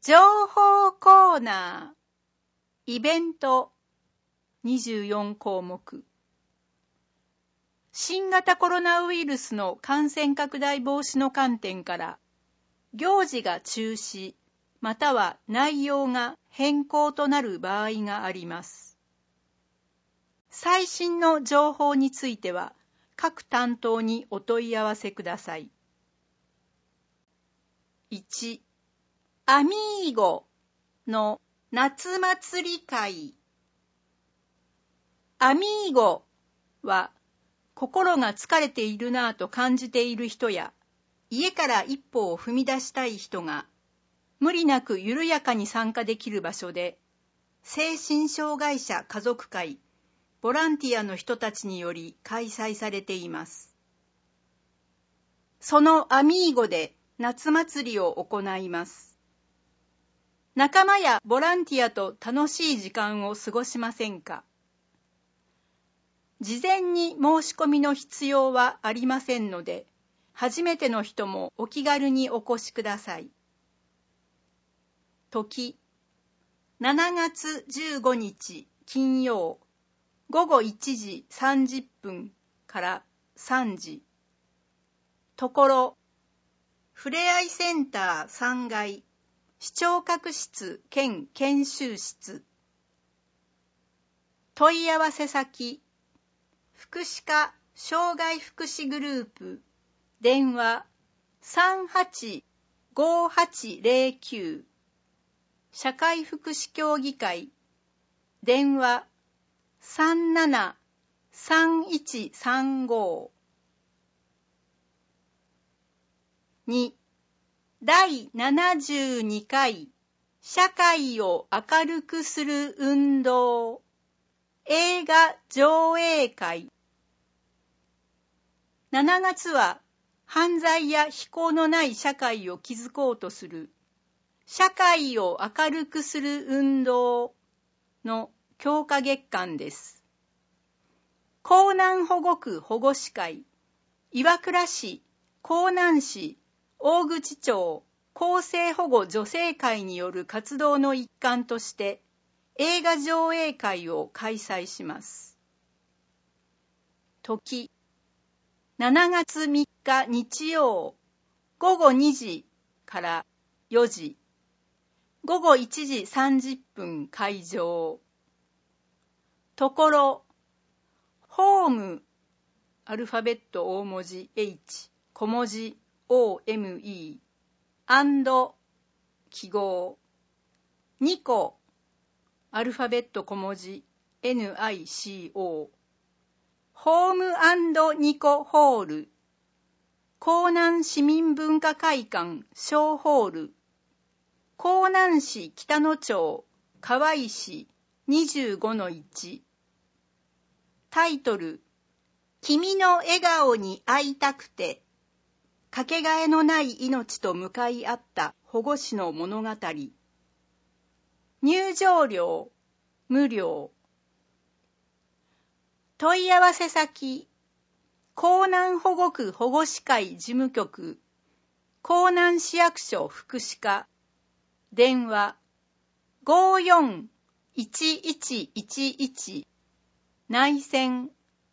情報コーナー、イベント24項目。新型コロナウイルスの感染拡大防止の観点から、行事が中止、または内容が変更となる場合があります。最新の情報については、各担当にお問い合わせください。1、アミーゴの夏祭り会。アミーゴは心が疲れているなぁと感じている人や、家から一歩を踏み出したい人が無理なく緩やかに参加できる場所で、精神障害者家族会、ボランティアの人たちにより開催されています。そのアミーゴで夏祭りを行います。仲間やボランティアと楽しい時間を過ごしませんか？事前に申し込みの必要はありませんので、初めての人もお気軽にお越しください。時、7月15日金曜、午後1時30分から3時。ところ、ふれあいセンター3階、視聴覚室兼研修室。問い合わせ先、福祉課障害福祉グループ、電話385809、社会福祉協議会、電話373135。2、第72回社会を明るくする運動映画上映会。7月は犯罪や非行のない社会を築こうとする社会を明るくする運動の強化月間です。江南保護区保護司会、岩倉市、江南市、大口町厚生保護女性会による活動の一環として映画上映会を開催します。時、7月3日日曜午後2時から4時、午後1時30分会場。ところ、ホーム、アルファベット大文字 H、小文字 OME、記号、2個、アルファベット小文字 NICO、ホーム&ニコホール、江南市民文化会館小ホール、江南市北野町河合市 25-1。タイトル、君の笑顔に会いたくて、かけがえのない命と向かい合った保護司の物語。入場料無料。問い合わせ先、江南保護区保護司会事務局、江南市役所福祉課、電話541111、内線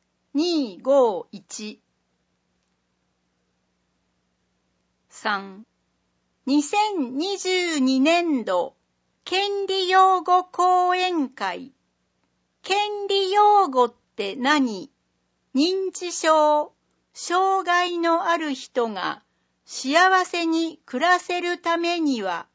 251。3、2022年度権利擁護講演会。権利擁護って何？認知症、障害のある人が幸せに暮らせるためには。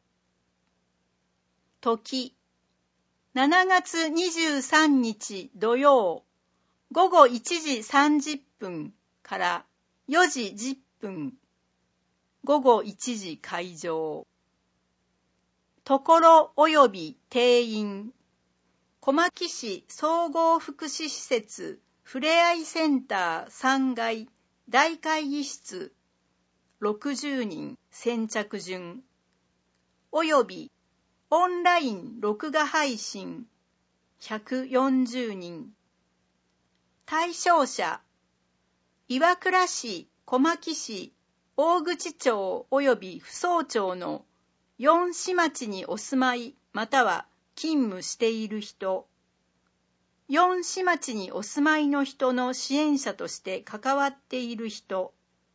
時、7月23日土曜、午後1時30分から4時10分。午後1時会場。ところ及び定員。小牧市総合福祉施設ふれあいセンター3階大会議室60人先着順。およびオンライン録画配信140人。対象者、岩倉市、小牧市、大口町及び扶桑町の 4市町にお住まいまたは勤務している人、4市町にお住まいの人の支援者として関わっている人。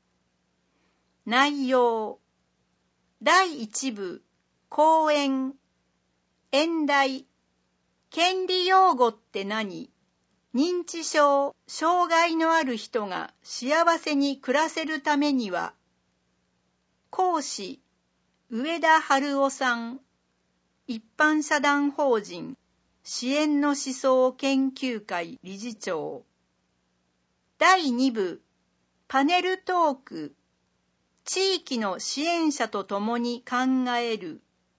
内容。第1部、講演。演題。権利擁護って何？認知症、障害のある人が幸せに暮らせるためには。講師、上田春夫さん。一般社団法人支援の思想研究会理事長。第2部、パネルトーク。地域の支援者と共に考える。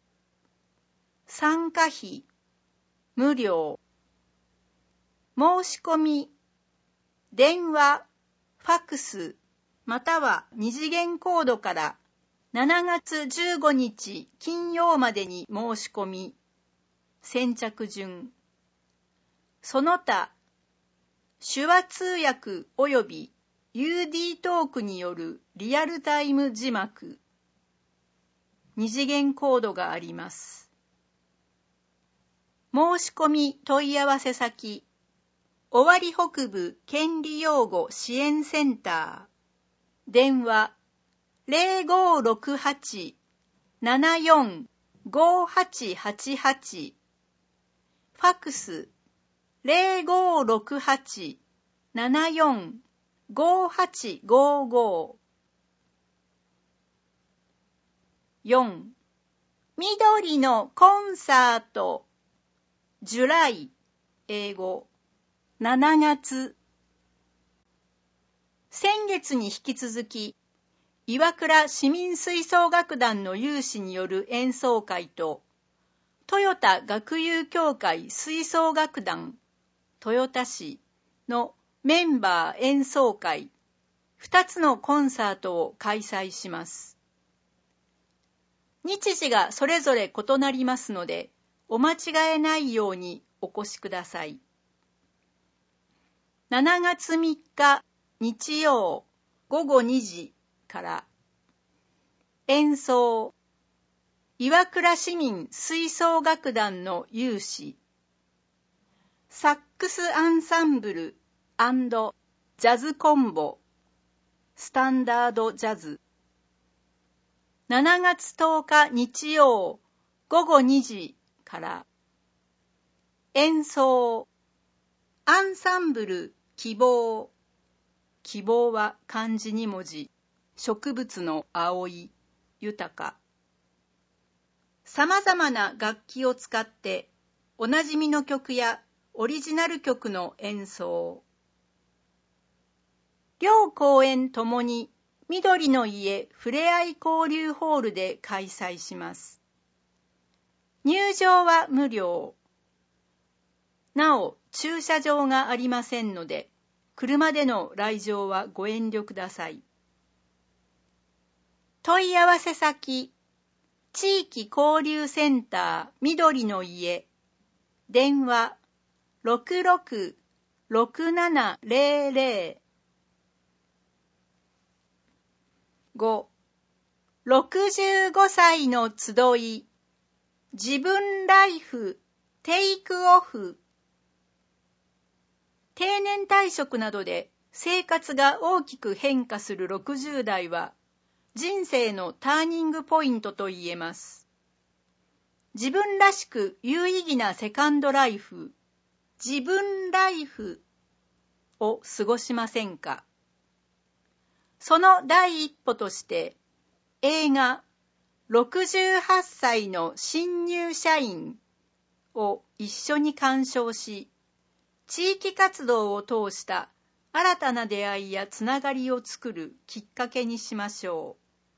参加費、無料。申し込み、電話、ファクス、または二次元コードから7月15日金曜までに申し込み。先着順。その他、手話通訳及び UD トークによるリアルタイム字幕。二次元コードがあります。申し込み問い合わせ先。尾張北部権利擁護支援センター。電話0568-745888。ファクス0568-745855。4. 緑のコンサート。ジュライ、英語。7月。先月に引き続き、岩倉市民吹奏楽団の有志による演奏会と、豊田学友協会吹奏楽団、豊田市のメンバー演奏会、2つのコンサートを開催します。日時がそれぞれ異なりますので、お間違えないようにお越しください。7月3日日曜午後2時から演奏岩倉市民吹奏楽団の有志サックスアンサンブル&ジャズコンボスタンダードジャズ7月10日日曜午後2時から演奏アンサンブル希望。希望は漢字2文字。植物の葵、豊か。さまざまな楽器を使っておなじみの曲やオリジナル曲の演奏。両公演ともに緑の家ふれあい交流ホールで開催します。入場は無料。なお、駐車場がありませんので、車での来場はご遠慮ください。問い合わせ先、地域交流センター緑の家、電話666700。5. 65歳の集い、自分ライフ、テイクオフ。定年退職などで生活が大きく変化する60代は人生のターニングポイントと言えます。自分らしく有意義なセカンドライフ、自分ライフを過ごしませんか？その第一歩として映画68歳の新入社員を一緒に鑑賞し、地域活動を通した新たな出会いやつながりを作るきっかけにしましょう。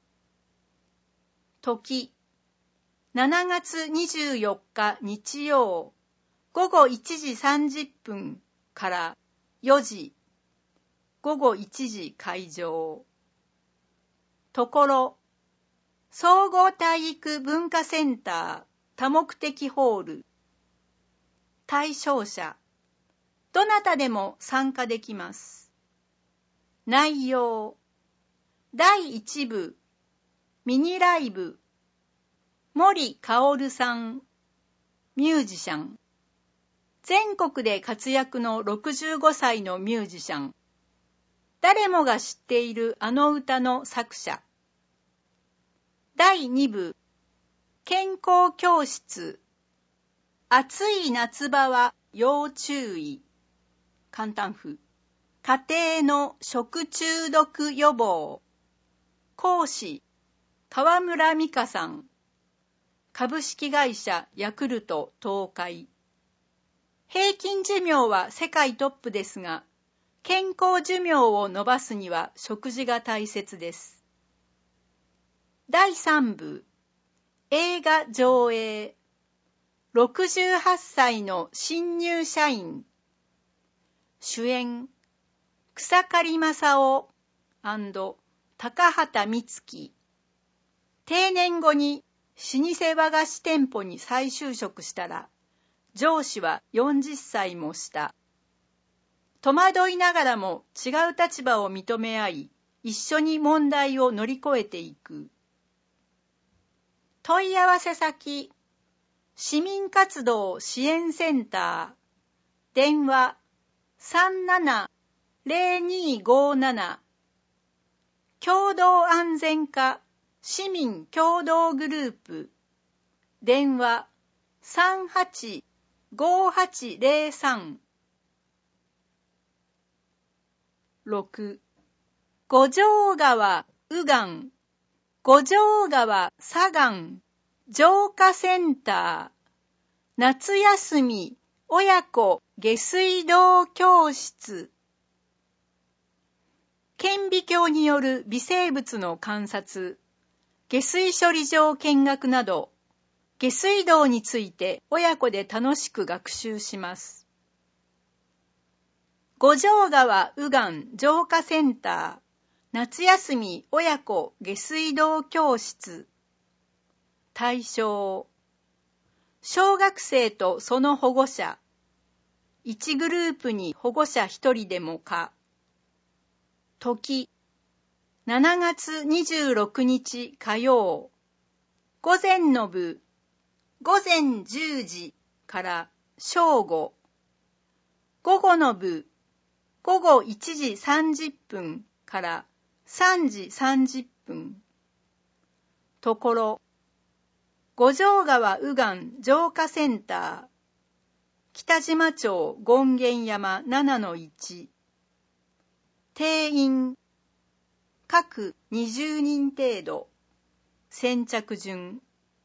時、7月24日日曜午後1時30分から4時、午後1時開場。ところ、総合体育文化センター多目的ホール。対象者、どなたでも参加できます。内容、第1部、ミニライブ。 森かおるさん、ミュージシャン。全国で活躍の65歳のミュージシャン。誰もが知っているあの歌の作者。第2部、健康教室。暑い夏場は要注意。簡単譜。家庭の食中毒予防。講師、川村美香さん。株式会社ヤクルト東海。平均寿命は世界トップですが、健康寿命を延ばすには食事が大切です。第3部、映画上映。68歳の新入社員。主演、草刈正雄&高畑充希。定年後に老舗和菓子店舗に再就職したら、上司は40歳も下。戸惑いながらも違う立場を認め合い、一緒に問題を乗り越えていく。問い合わせ先、市民活動支援センター、電話37-0257、共同安全課市民共同グループ、電話38-5803。6. 五条川右岸、五条川左岸浄化センター、夏休み親子下水道教室。顕微鏡による微生物の観察、下水処理場見学など、下水道について親子で楽しく学習します。五条川右岸浄化センター、夏休み親子下水道教室。対象、小学生とその保護者。1グループに保護者1人でも可。時、7月26日火曜。午前の部、午前10時から正午。午後の部、午後1時30分から3時30分。ところ、五条川右岸浄化センター、北島町権現山 7-1。定員、各20人程度。先着順。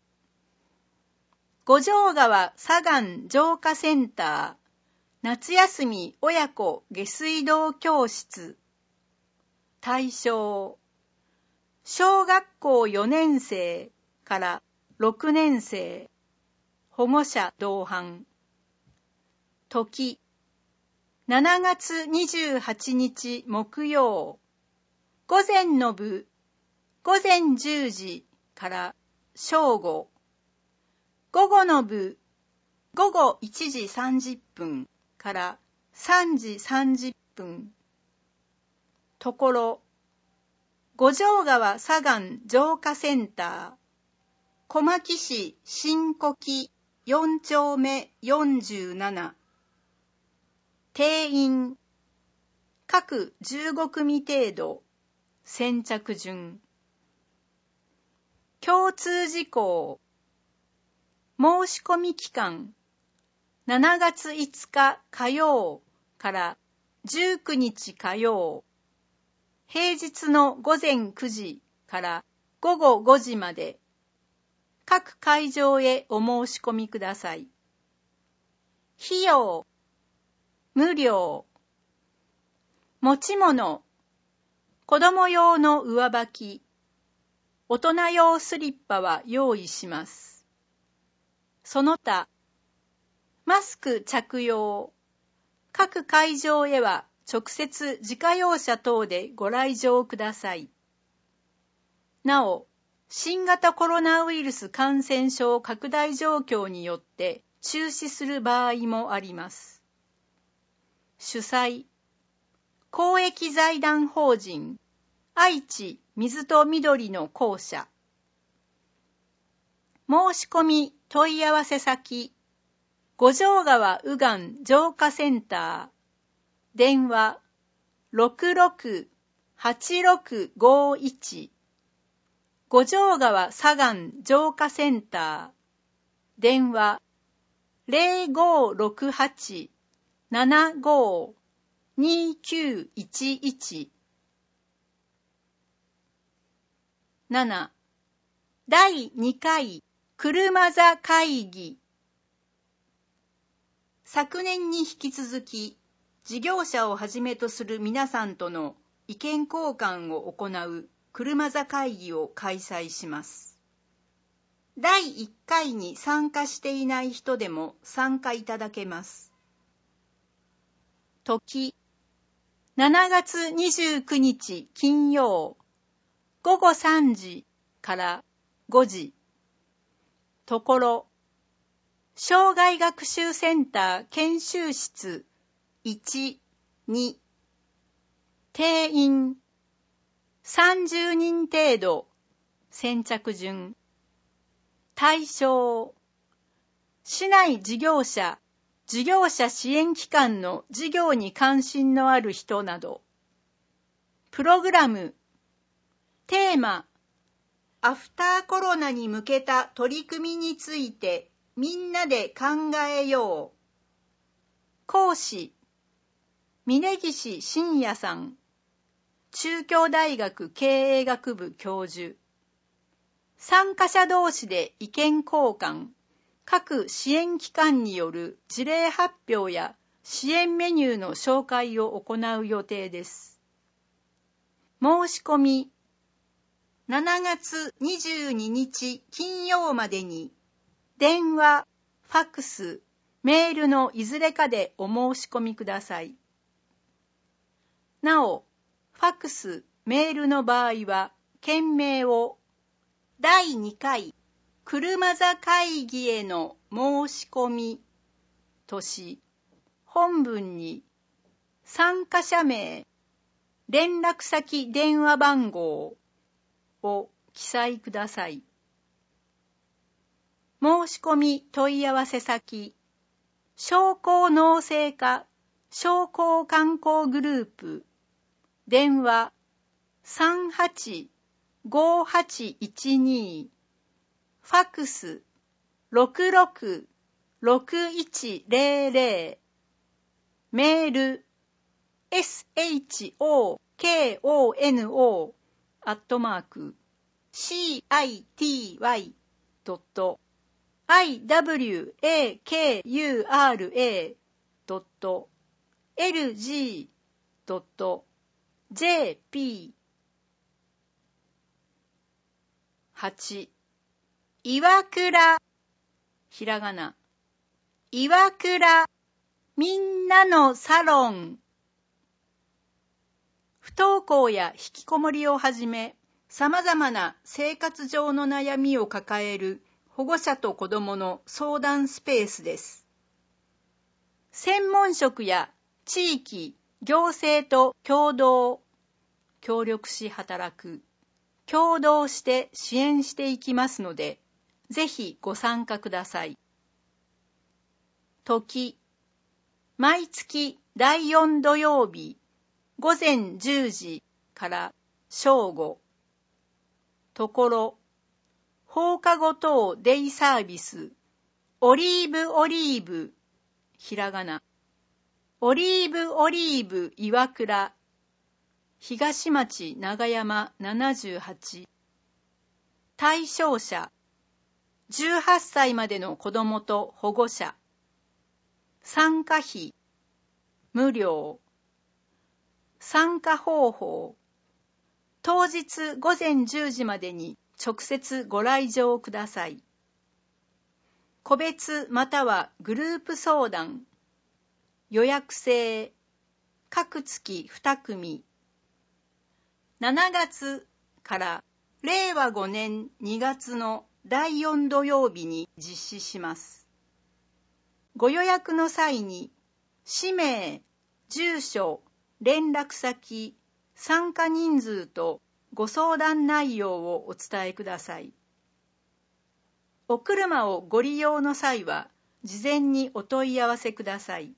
五条川左岸浄化センター、夏休み親子下水道教室。対象、小学校4年生から6年生、保護者同伴。時、7月28日木曜。午前の部、午前10時から正午。午後の部、午後1時30分から3時30分。ところ、五条川左岸浄化センター、小牧市新古木4丁目47。定員、各15組程度。先着順。共通事項。申し込み期間、7月5日火曜から19日火曜。平日の午前9時から午後5時まで。各会場へお申し込みください。費用、無料。持ち物、子供用の上履き、大人用スリッパは用意します。その他、マスク着用。各会場へは直接自家用車等でご来場ください。なお、新型コロナウイルス感染症拡大状況によって中止する場合もあります。主催、公益財団法人愛知水と緑の公社。 申し込み問い合わせ先、五条川右岸浄化センター、電話 66-8651、五条川左岸浄化センター、電話 0568-75-2911。7. 第2回車座会議。昨年に引き続き、事業者をはじめとする皆さんとの意見交換を行う車座会議を開催します。第1回に参加していない人でも参加いただけます。時、7月29日金曜、午後3時から5時。ところ、障害学習センター研修室1、2。定員30人程度。先着順。対象、市内事業者、事業者支援機関の事業に関心のある人など。プログラム、テーマ、アフターコロナに向けた取り組みについてみんなで考えよう。講師、峯岸信也さん、中京大学経営学部教授。参加者同士で意見交換、各支援機関による事例発表や支援メニューの紹介を行う予定です。申し込み、7月22日金曜までに、電話、ファクス、メールのいずれかでお申し込みください。なお、ファクス、メールの場合は、件名を、第2回車座会議への申し込みとし、本文に参加者名、連絡先電話番号を記載ください。申し込み問い合わせ先、商工農政課商工観光グループ、電話385812、ファクス666100、メール shoko.city.iwakura.lg.jp。 8. 岩倉、ひらがな、岩倉みんなのサロン。不登校や引きこもりをはじめ、様々な生活上の悩みを抱える保護者と子どもの相談スペースです。専門職や地域、行政と協力し働く、協働して支援していきますので、ぜひご参加ください。時、毎月第4土曜日、午前10時から正午。ところ、放課後等デイサービス、オリーブ、ひらがな、オリーブ岩倉、東町長山78。対象者、18歳までの子どもと保護者。参加費、無料。参加方法、当日午前10時までに直接ご来場ください。個別またはグループ相談、予約制、各月2組。7月から令和5年2月の第4土曜日に実施します。ご予約の際に、氏名、住所、連絡先、参加人数とご相談内容をお伝えください。 お車をご利用の際は、事前にお問い合わせください。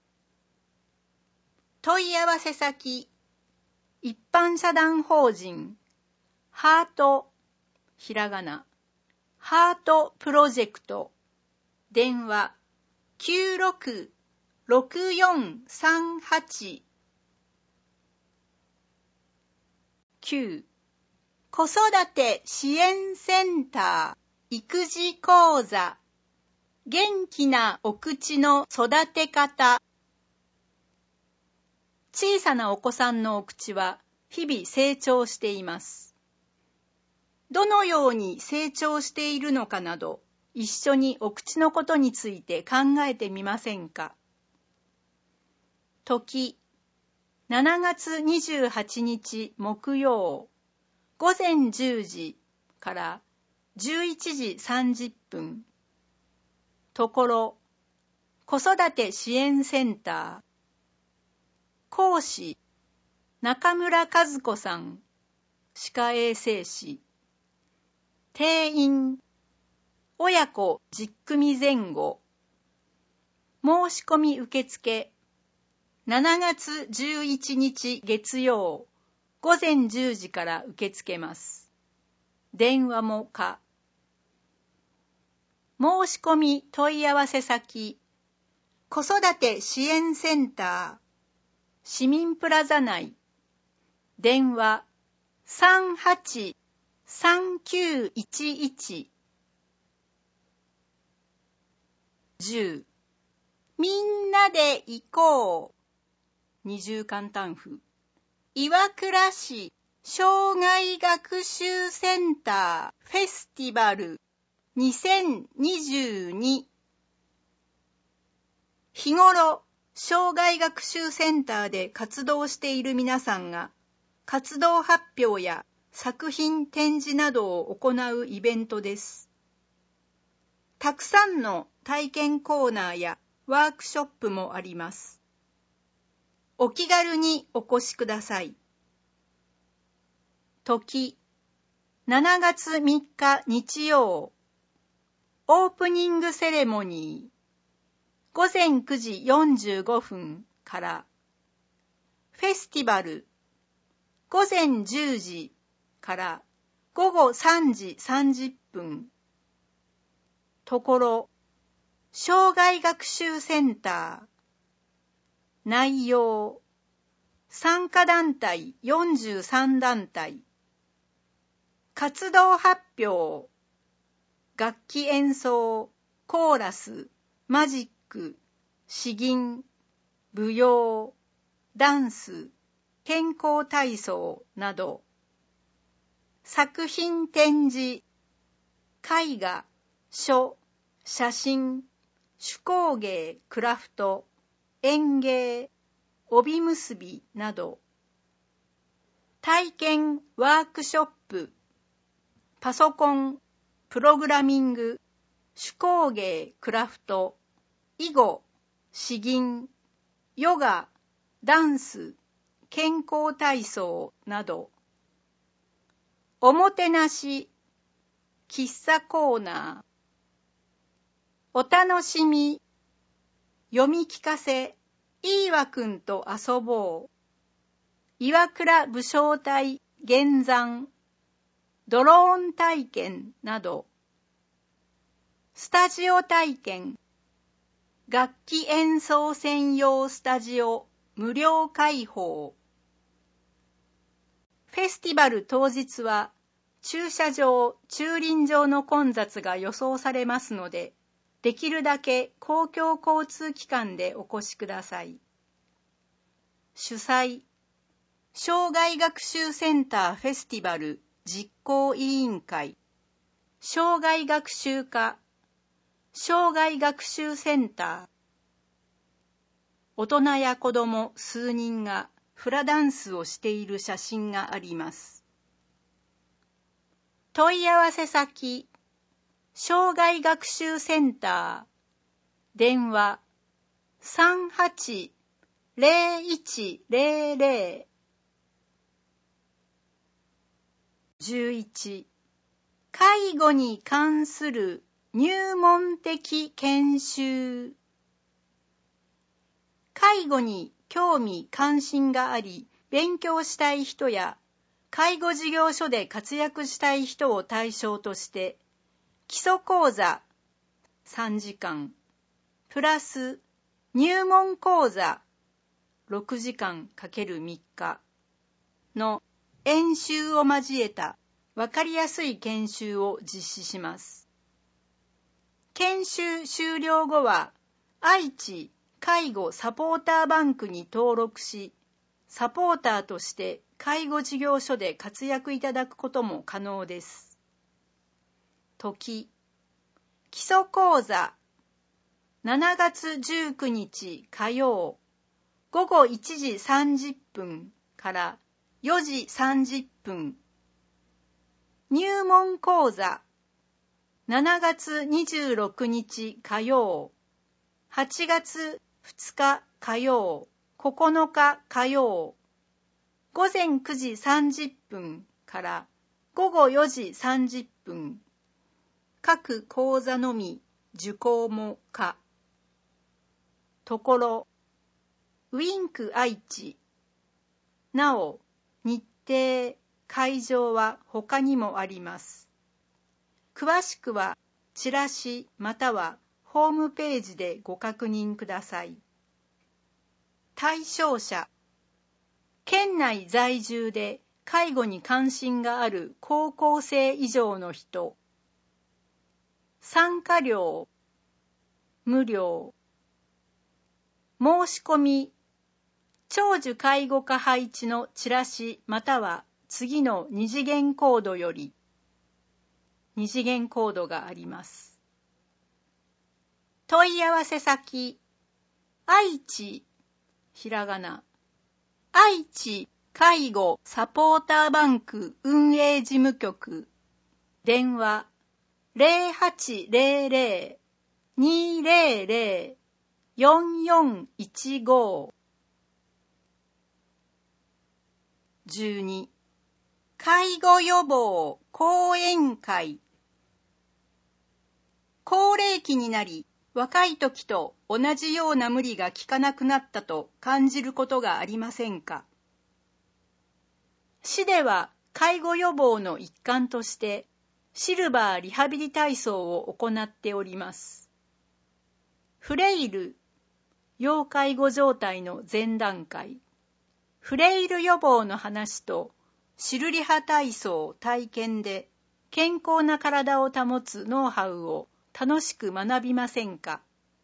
問い合わせ先、一般社団法人、ハート、ひらがな、ハートプロジェクト、電話、96-6438-9、子育て支援センター、育児講座、元気なお口の育て方。小さなお子さんのお口は日々成長しています。どのように成長しているのかなど、一緒にお口のことについて考えてみませんか。時、7月28日木曜、午前10時から11時30分。ところ、子育て支援センター。講師、中村和子さん、歯科衛生士。定員、親子10組前後。申し込み受付、7月11日月曜、午前10時から受け付けます。電話も可。申し込み問い合わせ先、子育て支援センター、市民プラザ内、電話38-3911。10、みんなで行こう。二重簡単符。岩倉市障害学習センターフェスティバル2022。日頃、障害学習センターで活動している皆さんが、活動発表や作品展示などを行うイベントです。たくさんの体験コーナーやワークショップもあります。お気軽にお越しください。時、7月3日日曜、オープニングセレモニー、午前9時45分から、フェスティバル、午前10時から午後3時30分。ところ、障害学習センター。内容、参加団体43団体。活動発表、楽器演奏、コーラス、マジック、詩吟、舞踊、ダンス、健康体操など。作品展示、絵画、書、写真、手工芸、クラフト、園芸、帯結びなど。体験ワークショップ、パソコン、プログラミング、手工芸、クラフト、囲碁、詩吟、ヨガ、ダンス、健康体操など。おもてなし、喫茶コーナー。お楽しみ、読み聞かせ、いいわくんと遊ぼう。岩倉武将隊現山、ドローン体験など。スタジオ体験、楽器演奏専用スタジオ無料開放。フェスティバル当日は駐車場・駐輪場の混雑が予想されますので、できるだけ公共交通機関でお越しください。主催、障害学習センターフェスティバル実行委員会、障害学習課、障害学習センター。大人や子ども数人がフラダンスをしている写真があります。問い合わせ先、障害学習センター、電話38-0100。11、介護に関する入門的研修。介護に興味関心があり、勉強したい人や介護事業所で活躍したい人を対象として、基礎講座3時間、プラス入門講座6時間 ×3 日の演習を交えたわかりやすい研修を実施します。研修終了後は、愛知介護サポーターバンクに登録し、サポーターとして介護事業所で活躍いただくことも可能です。時、基礎講座7月19日火曜午後1時30分から4時30分。入門講座7月26日火曜、8月2日火曜、9日火曜、午前9時30分から午後4時30分。各講座のみ受講も可。ところ、ウィンク愛知。なお、日程、会場は他にもあります。詳しくはチラシまたはホームページでご確認ください。対象者、県内在住で介護に関心がある高校生以上の人。参加料、無料。申し込み、長寿介護課配置のチラシまたは次の二次元コードより。二次元コードがあります。問い合わせ先、愛知、ひらがな、愛知介護サポーターバンク運営事務局、電話 0800-200-4415。12. 介護予防講演会。高齢期になり、若い時と同じような無理がきかなくなったと感じることがありませんか？市では介護予防の一環としてシルバーリハビリ体操を行っております。フレイル、要介護状態の前段階、フレイル予防の話とシルリハ体操体験で健康な体を保つノウハウを楽しく学びませんか？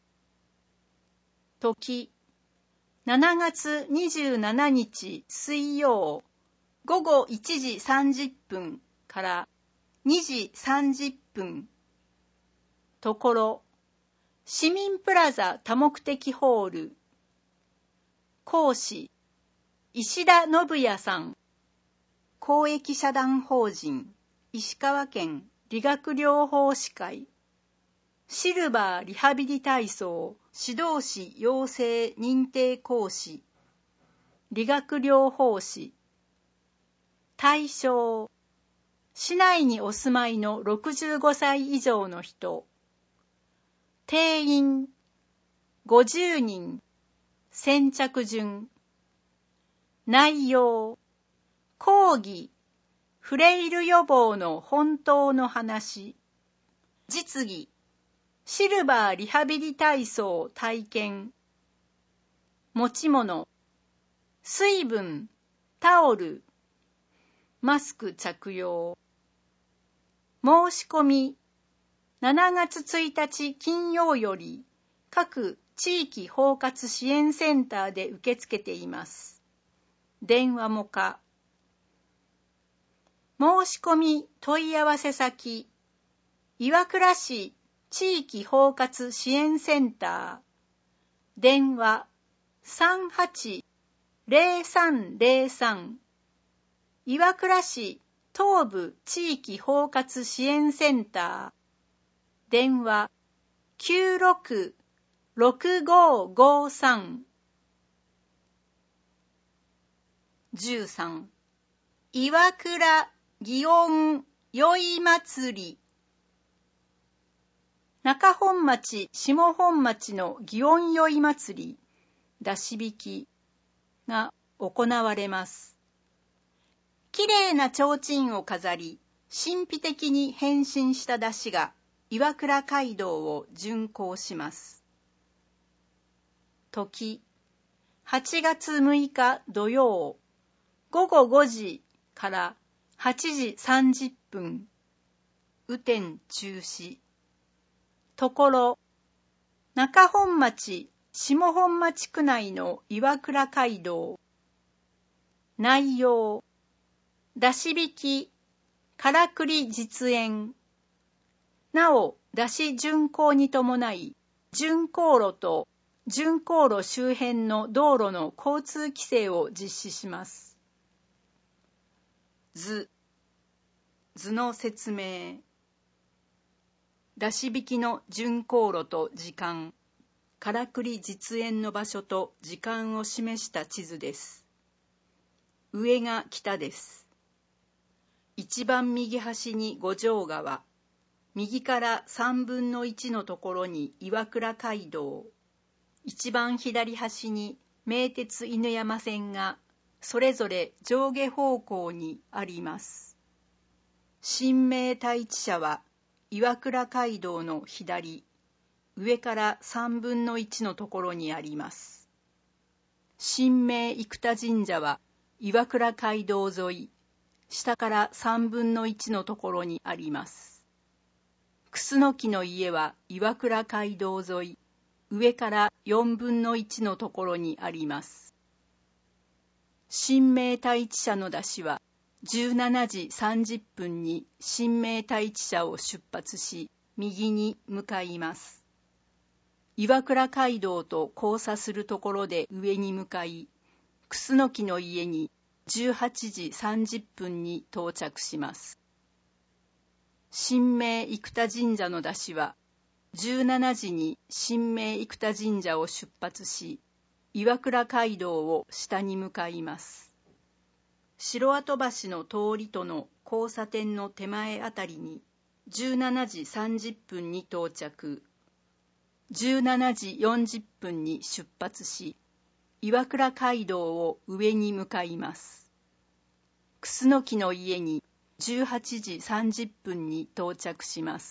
時、7月27日水曜午後1時30分から2時30分。ところ、市民プラザ多目的ホール。講師、石田信也さん。公益社団法人石川県理学療法士会。シルバーリハビリ体操指導士養成認定講師。理学療法士。対象、市内にお住まいの65歳以上の人。定員、50人。先着順。内容、講義、フレイル予防の本当の話。実技、シルバーリハビリ体操体験。持ち物、水分、タオル、マスク着用。申し込み、7月1日金曜より各地域包括支援センターで受け付けています。電話も可。申し込み問い合わせ先、岩倉市地域包括支援センター。電話 38-0303。岩倉市東部地域包括支援センター。電話 96-6553。13. 岩倉祇園宵祭り。 中本町、下本町の祇園宵祭り、出し引きが行われます。きれいな提灯を飾り、神秘的に変身した山車が岩倉街道を巡行します。時、8月6日土曜、午後5時から8時30分、雨天中止。ところ、中本町、下本町区内の岩倉街道。内容、出し引き、からくり実演。なお、出し巡行に伴い、巡行路と巡行路周辺の道路の交通規制を実施します。図の説明。出し引きの巡行路と時間、からくり実演の場所と時間を示した地図です。上が北です。一番右端に五条川、右から3分の1のところに岩倉街道、一番左端に名鉄犬山線がそれぞれ上下方向にあります。新名太一社は岩倉街道の左、上から3分の1のところにあります。新名生田神社は岩倉街道沿い、下から3分の1のところにあります。楠木の家は岩倉街道沿い、上から4分の1のところにあります。新名太一社の山車は17時30分に新名太一社を出発し、右に向かいます。岩倉街道と交差するところで上に向かい、楠木の家に18時30分に到着します。新名生田神社の山車は17時に新名生田神社を出発し、岩倉街道を下に向かいます。城跡橋の通りとの交差点の手前あたりに17時30分に到着、17時40分に出発し、岩倉街道を上に向かいます。楠木の家に18時30分に到着します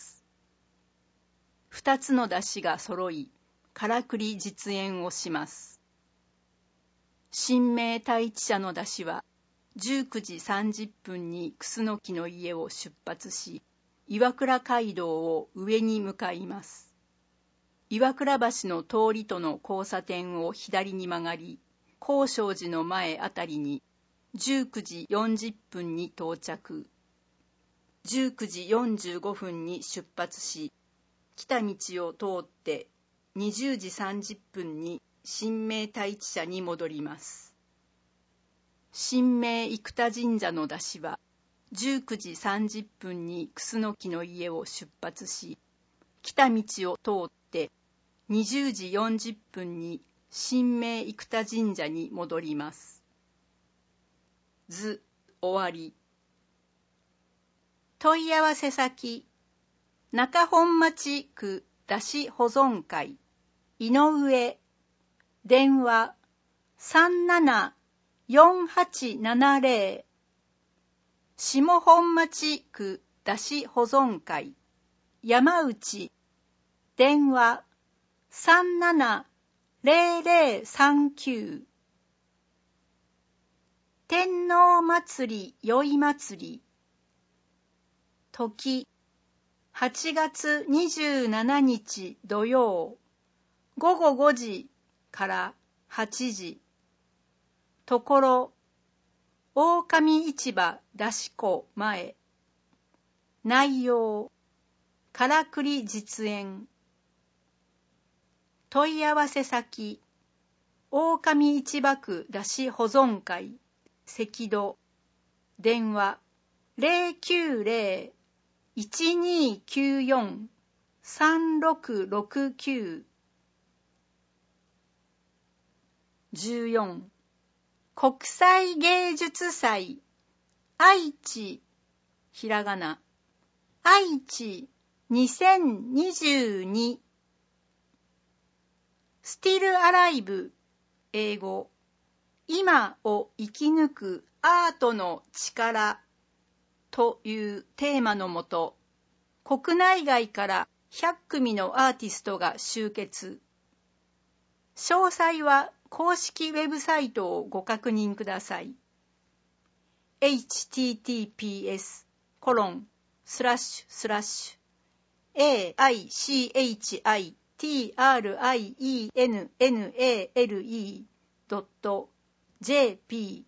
。2つの山車が揃い、からくり実演をします。新名太一社の山車は19時30分に楠木の家を出発し、岩倉街道を上に向かいます。岩倉橋の通りとの交差点を左に曲がり、高尚寺の前あたりに19時40分に到着、19時45分に出発し、来た道を通って20時30分に新名太一社に戻ります。新名生田神社の山車は19時30分に楠木の家を出発し、来た道を通って20時40分に新名生田神社に戻ります。図終わり。問い合わせ先、中本町区山車保存会、井上、電話374870、下本町区山車保存会、山内、電話370039、天皇祭り宵祭り、時、8月27日土曜、午後5時から8時。ところ、狼市場出し子前。内容、からくり実演。問い合わせ先、狼市場区出し保存会、関戸。電話、090-1294-3669。14. 国際芸術祭愛知ひらがな愛知 2022 Still Alive 英語今を生き抜くアートの力というテーマのもと、国内外から100組のアーティストが集結。詳細は公式ウェブサイトをご確認ください。https://aichitrinale.jp/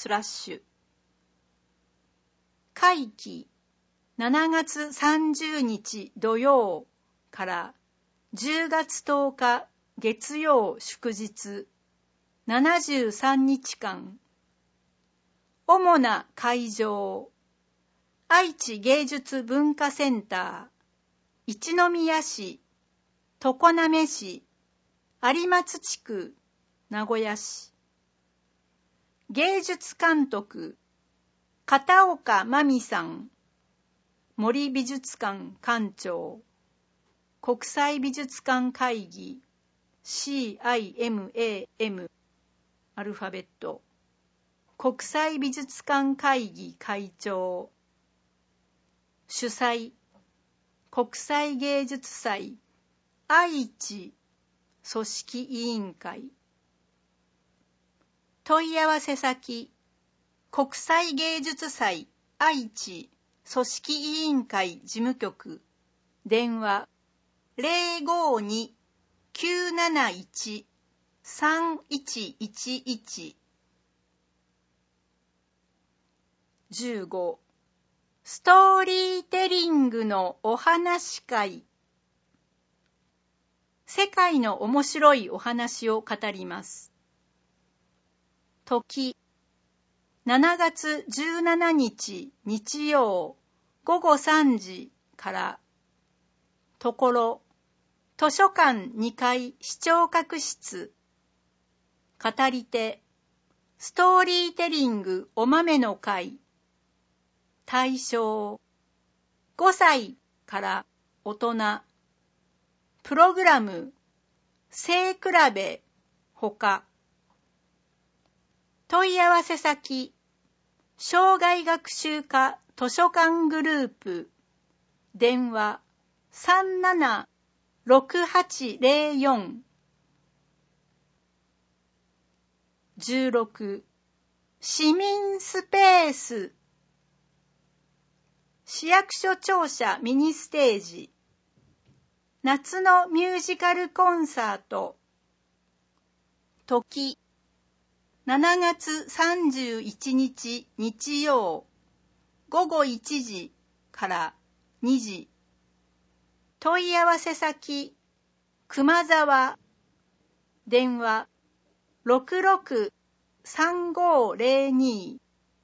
会期7月30日土曜から10月10日月曜祝日73日間。主な会場、愛知芸術文化センター、一宮市、常滑市、有松地区、名古屋市。芸術監督、片岡真美さん、森美術館館長、国際美術館会議、CIMAM、アルファベット、国際美術館会議会長、主催、国際芸術祭、愛知組織委員会。問い合わせ先、国際芸術祭愛知組織委員会事務局、電話 052-971-3111。15. ストーリーテリングのお話会。世界の面白いお話を語ります。時、7月17日日曜午後3時からところ、図書館2階視聴覚室。語り手、ストーリーテリングお豆の会。対象、5歳から大人。プログラム、性比べ、ほか。問い合わせ先、生涯学習科図書館グループ、電話 376804。16. 市民スペース。市役所庁舎ミニステージ。夏のミュージカルコンサート。時、7月31日日曜午後1時から2時。問い合わせ先、熊沢。電話663502。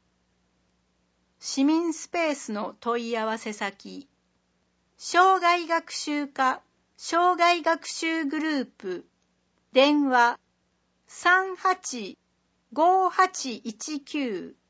市民スペースの問い合わせ先、生涯学習科生涯学習グループ、電話385819。